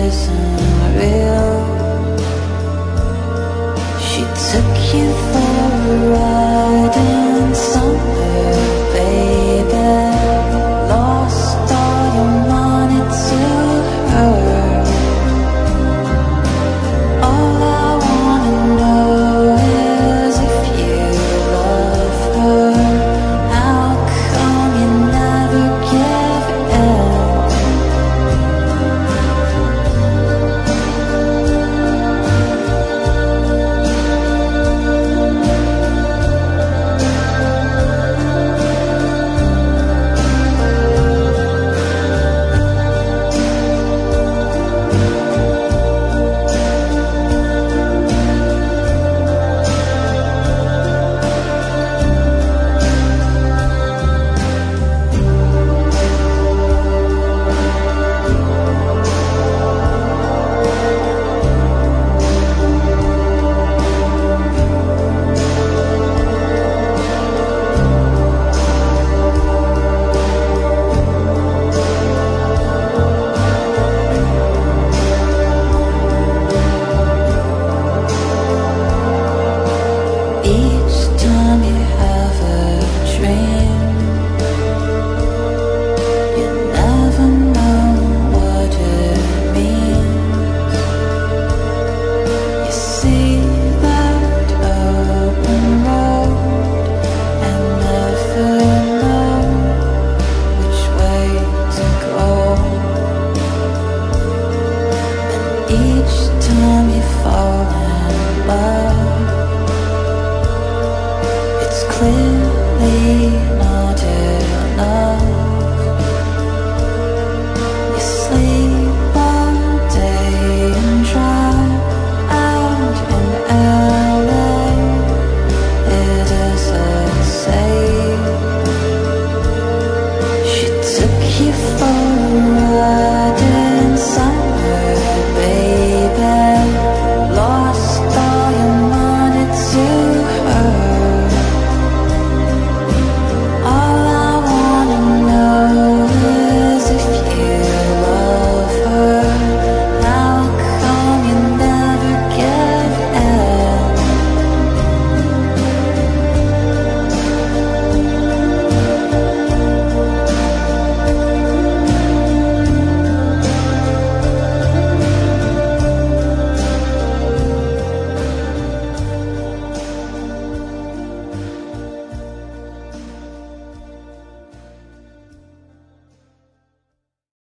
isn't real. She took you for a ride in somewhere, baby. Lost all your money to her. All I wanna know is if you love her. How come you never give in? Each time you have a dream, you never know what it means. You see that open road and never know which way to go. And each time you fall in love, it's clearly not enough.